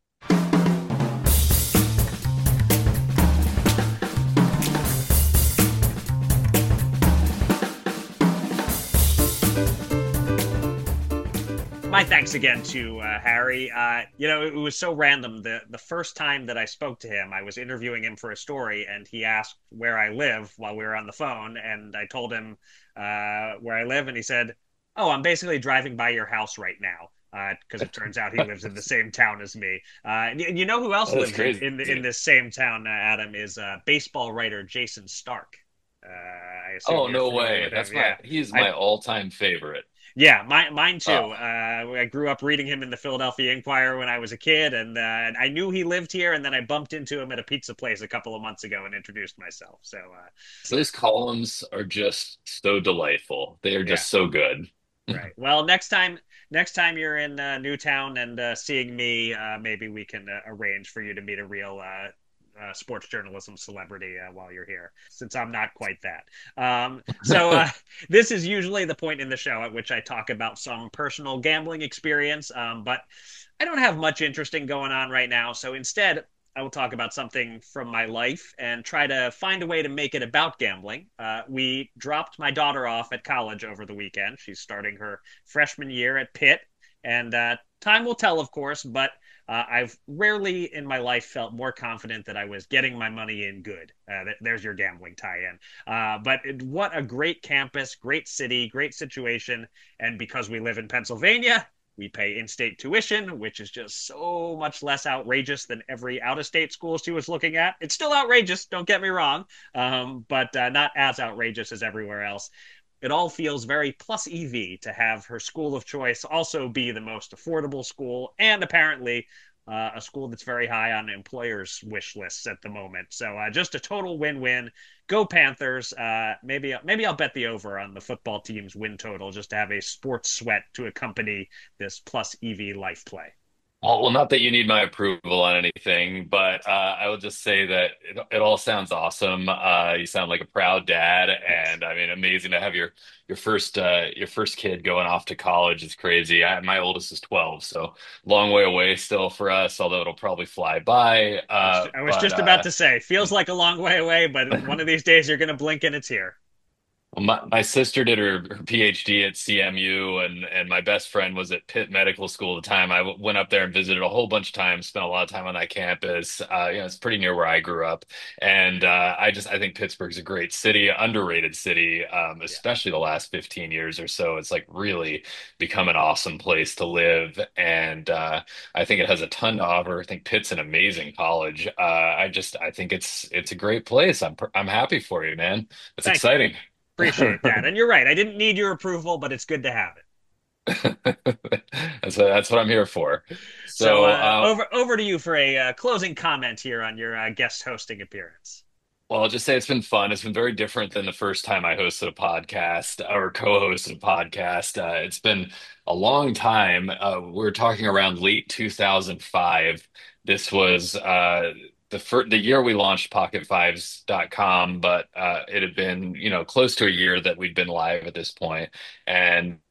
My thanks again to uh, Harry. Uh, you know, it was so random. The the first time that I spoke to him, I was interviewing him for a story, and he asked where I live while we were on the phone, and I told him uh, where I live, and he said, "Oh, I'm basically driving by your house right now." Because uh, it turns out he lives in the same town as me. Uh, and, and you know who else That is lives in crazy. in, in this same town? Uh, Adam is uh, baseball writer Jason Stark. Uh, I assume Oh, you're no familiar way. with him. That's Yeah, my he's I my all-time favorite. yeah, mine, mine too. Oh, Uh, I grew up reading him in the Philadelphia Inquirer when I was a kid, and uh, I knew he lived here. And then I bumped into him at a pizza place a couple of months ago and introduced myself. So, uh, those columns are just so delightful. They are yeah, just so good. right. Well, next time, next time you're in uh, Newtown and uh, seeing me, uh, maybe we can uh, arrange for you to meet a real uh, uh, sports journalism celebrity uh, while you're here, since I'm not quite that. Um, so uh, this is usually the point in the show at which I talk about some personal gambling experience, um, but I don't have much interesting going on right now. So instead, I will talk about something from my life and try to find a way to make it about gambling. Uh, we dropped my daughter off at college over the weekend. She's starting her freshman year at Pitt, and uh, time will tell, of course, but uh, I've rarely in my life felt more confident that I was getting my money in good. Uh, th- there's your gambling tie-in. Uh, but it, what a great campus, great city, great situation. And because we live in Pennsylvania, we pay in-state tuition, which is just so much less outrageous than every out-of-state school she was looking at. It's still outrageous, don't get me wrong, um, but uh, not as outrageous as everywhere else. It all feels very plus E V to have her school of choice also be the most affordable school and apparently uh, a school that's very high on employers' wish lists at the moment. So uh, just a total win-win. Go Panthers! Uh, maybe maybe I'll bet the over on the football team's win total just to have a sports sweat to accompany this plus E V life play. Well, well, not that you need my approval on anything, but uh, I will just say that it, it all sounds awesome. Uh, you sound like a proud dad, Yes. and I mean, amazing to have your your first uh, your first kid going off to college. It's crazy. I, my oldest is twelve, so long way away still for us. Although it'll probably fly by. I was Uh, I was but just about uh, to say, feels like a long way away, but one of these days you're going to blink and it's here. Well, my, my sister did her, her PhD at C M U, and and my best friend was at Pitt Medical School at the time. I w went up there and visited a whole bunch of times, spent a lot of time on that campus. Uh, you know, it's pretty near where I grew up, and uh, I just I think Pittsburgh's a great city, underrated city, um, Yeah. especially the last fifteen years or so. It's like really become an awesome place to live, and uh, I think it has a ton to offer. I think Pitt's an amazing college. Uh, I just I think it's it's a great place. I'm pr- I'm happy for you, man. It's Thank you. exciting. Appreciate that. And you're right. I didn't need your approval, but it's good to have it. That's that's what I'm here for. So So, uh, uh, over over to you for a uh, closing comment here on your uh, guest hosting appearance. well, I'll just say it's been fun. It's been very different than the first time I hosted a podcast or co-hosted a podcast. Uh, it's been a long time. Uh, we're talking around late two thousand five. This was uh, the fir the year we launched pocket fives dot com, but uh, it had been, you know, close to a year that we'd been live at this point. And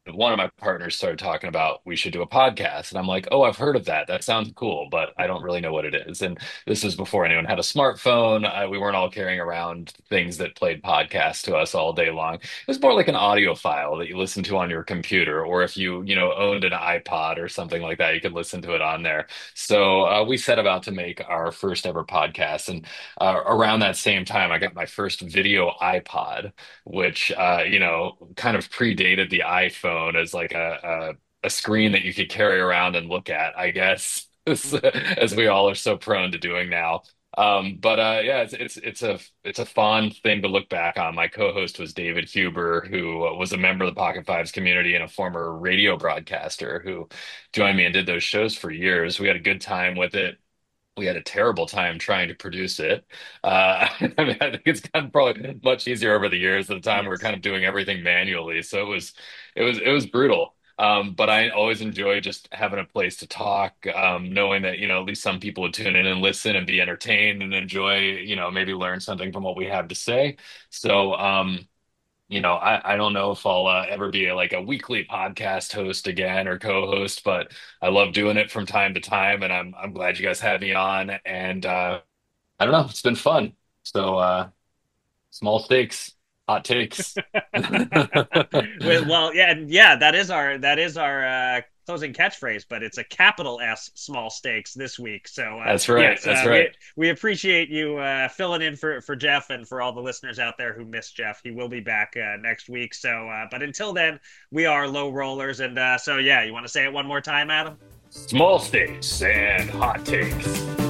one of my partners started talking about we should do a podcast. And I'm like, oh, I've heard of that. That sounds cool, but I don't really know what it is. And this was before anyone had a smartphone. Uh, we weren't all carrying around things that played podcasts to us all day long. It was more like an audio file that you listen to on your computer, or if you, you know, owned an iPod or something like that, you could listen to it on there. So uh, we set about to make our first ever podcast. And uh, around that same time, I got my first video iPod, which uh, you know, kind of predated the iPhone as like a, a a screen that you could carry around and look at, I guess, as, as we all are so prone to doing now. Um, but uh, yeah, it's it's it's a it's a fun thing to look back on. My co-host was David Huber, who was a member of the Pocket Fives community and a former radio broadcaster who joined me and did those shows for years. We had a good time with it. We had a terrible time trying to produce it. Uh, I mean, I think it's gotten probably much easier over the years. At the time, we were Yes. kind of doing everything manually, so it was, it was, it was brutal. Um, but I always enjoy just having a place to talk, um, knowing that, you know, at least some people would tune in and listen and be entertained and enjoy, you know, maybe learn something from what we have to say. So, um, you know, I, I don't know if I'll uh, ever be a, like a weekly podcast host again or co-host, but I love doing it from time to time, and I'm I'm glad you guys had me on. And uh, I don't know, it's been fun. So uh, small stakes, hot takes. Well, well, yeah, and yeah, that is our that is our uh, closing catchphrase, but it's a capital S small stakes this week. So uh, That's right. yes, That's uh, right. we we appreciate you uh, filling in for for Jeff, and for all the listeners out there who missed Jeff. He will be back uh, next week. So, uh, but until then, we are low rollers, and uh, so yeah, you want to say it one more time, Adam? Small stakes and hot takes.